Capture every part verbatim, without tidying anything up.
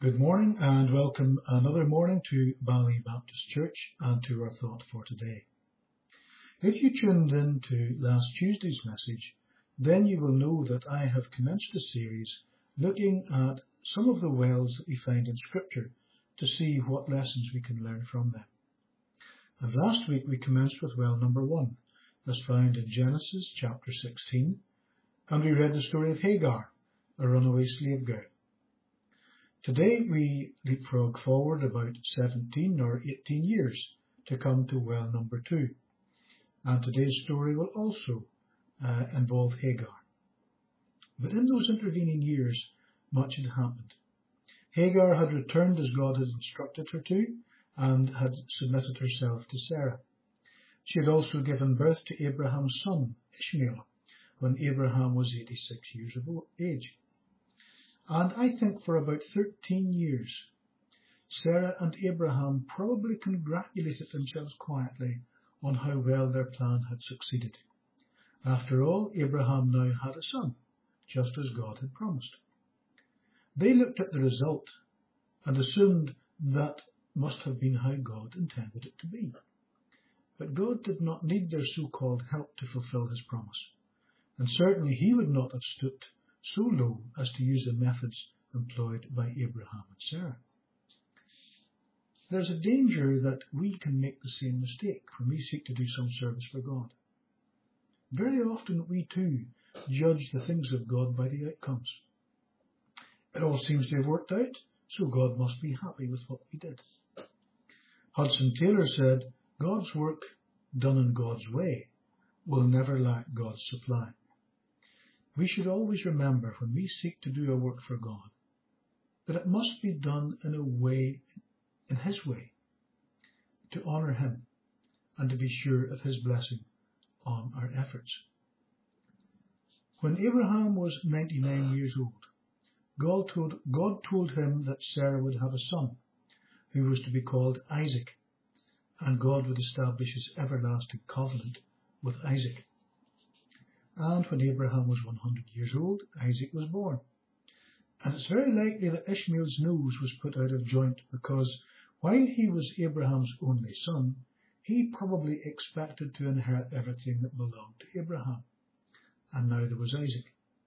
Good morning and welcome another morning to Bali Baptist Church and to our thought for today. If you tuned in to last Tuesday's message, then you will know that I have commenced a series looking at some of the wells that we find in Scripture to see what lessons we can learn from them. And last week we commenced with well number one, as found in Genesis chapter sixteen, and we read the story of Hagar, a runaway slave girl. Today we leapfrog forward about seventeen or eighteen years to come to well number two. And today's story will also uh, involve Hagar. But in those intervening years, much had happened. Hagar had returned as God had instructed her to and had submitted herself to Sarah. She had also given birth to Abraham's son, Ishmael, when Abraham was eighty-six years of age. And I think for about thirteen years, Sarah and Abraham probably congratulated themselves quietly on how well their plan had succeeded. After all, Abraham now had a son, just as God had promised. They looked at the result and assumed that must have been how God intended it to be. But God did not need their so-called help to fulfill his promise, and certainly he would not have stooped so low as to use the methods employed by Abraham and Sarah. There's a danger that we can make the same mistake when we seek to do some service for God. Very often we too judge the things of God by the outcomes. It all seems to have worked out, so God must be happy with what we did. Hudson Taylor said, God's work done in God's way will never lack God's supply. We should always remember when we seek to do a work for God that it must be done in a way, in his way, to honour him and to be sure of his blessing on our efforts. When Abraham was ninety-nine years old, God told, God told him that Sarah would have a son who was to be called Isaac, and God would establish his everlasting covenant with Isaac. And when Abraham was one hundred years old, Isaac was born. And it's very likely that Ishmael's nose was put out of joint because while he was Abraham's only son, he probably expected to inherit everything that belonged to Abraham. And now there was Isaac.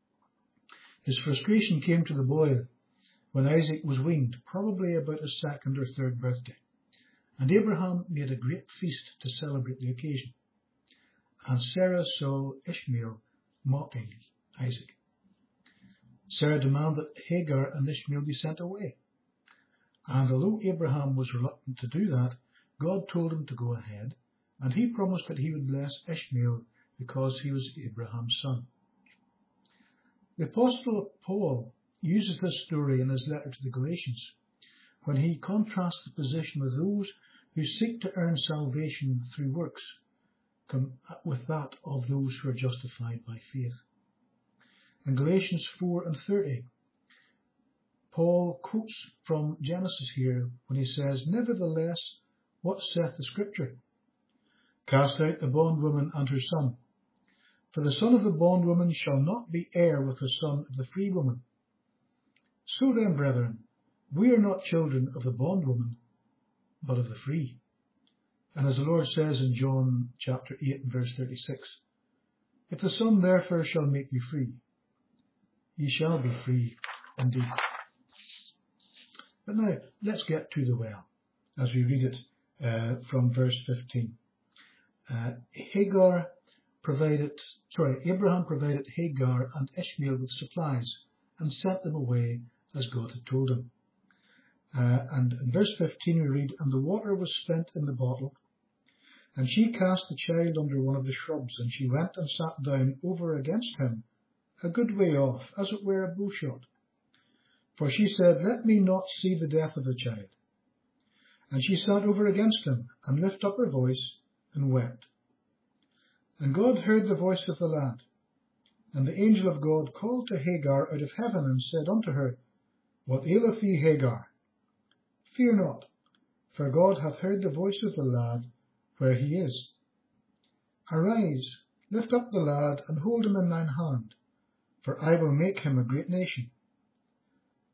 His frustration came to the boil when Isaac was weaned, probably about his second or third birthday. And Abraham made a great feast to celebrate the occasion. And Sarah saw Ishmael mocking Isaac. Sarah demanded that Hagar and Ishmael be sent away. And although Abraham was reluctant to do that, God told him to go ahead, and he promised that he would bless Ishmael because he was Abraham's son. The Apostle Paul uses this story in his letter to the Galatians when he contrasts the position of those who seek to earn salvation through works with that of those who are justified by faith. In Galatians four and thirty, Paul quotes from Genesis here when he says, Nevertheless, what saith the Scripture? Cast out the bondwoman and her son, for the son of the bondwoman shall not be heir with the son of the free woman. So then, brethren, we are not children of the bondwoman, but of the free. And as the Lord says in John chapter eight and verse thirty-six, If the Son therefore shall make you free, ye shall be free indeed. But now, let's get to the well, as we read it uh, from verse fifteen. Uh, Hagar provided, sorry, Abraham provided Hagar and Ishmael with supplies and sent them away as God had told him. Uh, and in verse fifteen we read, And the water was spent in the bottle, and she cast the child under one of the shrubs, and she went and sat down over against him, a good way off, as it were a bowshot. For she said, Let me not see the death of the child. And she sat over against him, and lifted up her voice, and wept. And God heard the voice of the lad. And the angel of God called to Hagar out of heaven, and said unto her, What aileth thee, Hagar? Fear not, for God hath heard the voice of the lad where he is. Arise, lift up the lad, and hold him in thine hand, for I will make him a great nation.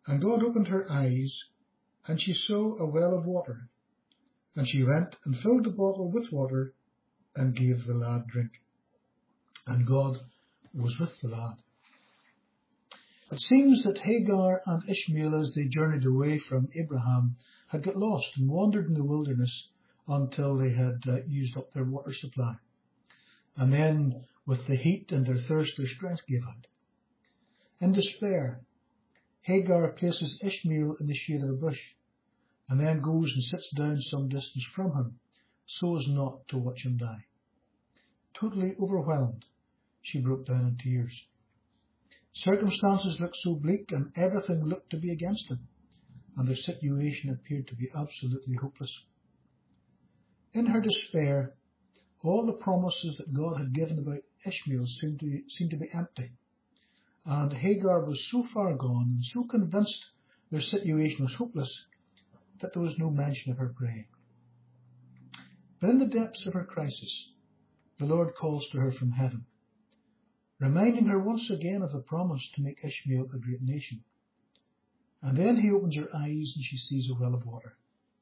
And God opened her eyes, and she saw a well of water. And she went and filled the bottle with water and gave the lad drink. And God was with the lad. It seems that Hagar and Ishmael, as they journeyed away from Abraham, had got lost and wandered in the wilderness until they had uh, used up their water supply. And then, with the heat and their thirst, their strength gave out. In despair, Hagar places Ishmael in the shade of a bush, and then goes and sits down some distance from him, so as not to watch him die. Totally overwhelmed, she broke down in tears. Circumstances looked so bleak, and everything looked to be against them, and their situation appeared to be absolutely hopeless. In her despair, all the promises that God had given about Ishmael seemed to, seemed to be empty, and Hagar was so far gone and so convinced their situation was hopeless that there was no mention of her praying. But in the depths of her crisis, the Lord calls to her from heaven, reminding her once again of the promise to make Ishmael a great nation. And then he opens her eyes and she sees a well of water.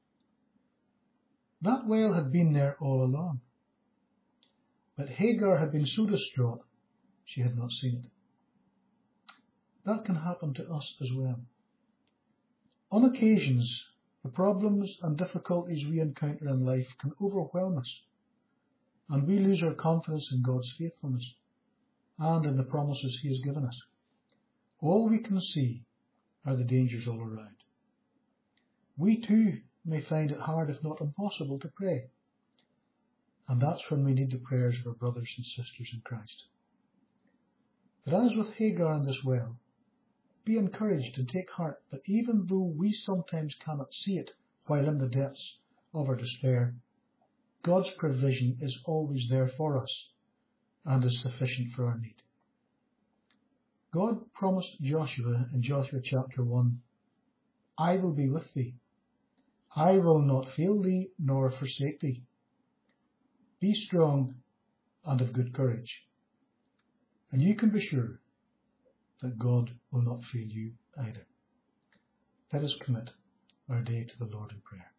That well had been there all along, but Hagar had been so distraught she had not seen it. That can happen to us as well. On occasions, the problems and difficulties we encounter in life can overwhelm us, and we lose our confidence in God's faithfulness and in the promises he has given us. All we can see are the dangers all around. We too may find it hard, if not impossible, to pray, and that's when we need the prayers of our brothers and sisters in Christ. But as with Hagar in this well, be encouraged and take heart that even though we sometimes cannot see it while in the depths of our despair, God's provision is always there for us and is sufficient for our need. God promised Joshua in Joshua chapter one, I will be with thee. I will not fail thee nor forsake thee. Be strong and of good courage. And you can be sure that God will not fail you either. Let us commit our day to the Lord in prayer.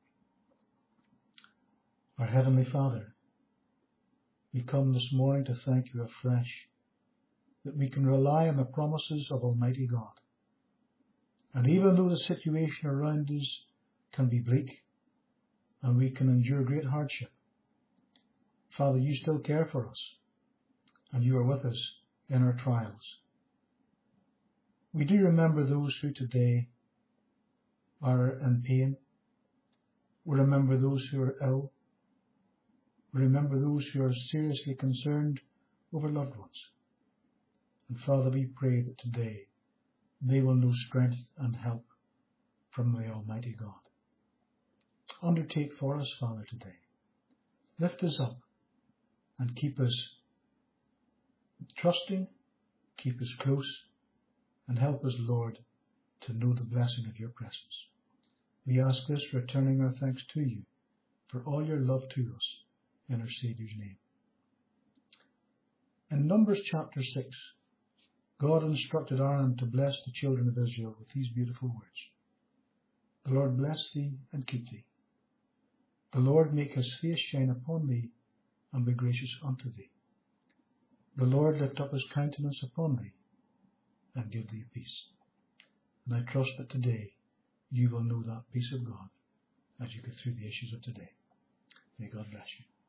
Our Heavenly Father, we come this morning to thank you afresh that we can rely on the promises of Almighty God. And even though the situation around us can be bleak and we can endure great hardship, Father, you still care for us and you are with us in our trials. We do remember those who today are in pain. We remember those who are ill. We remember those who are seriously concerned over loved ones. And Father, we pray that today they will know strength and help from the Almighty God. Undertake for us, Father, today. Lift us up and keep us trusting, keep us close, and help us, Lord, to know the blessing of your presence. We ask this, returning our thanks to you for all your love to us in our Saviour's name. In Numbers chapter six, God instructed Aaron to bless the children of Israel with these beautiful words. The Lord bless thee and keep thee. The Lord make his face shine upon thee and be gracious unto thee. The Lord lift up his countenance upon thee and give thee peace. And I trust that today you will know that peace of God as you go through the issues of today. May God bless you.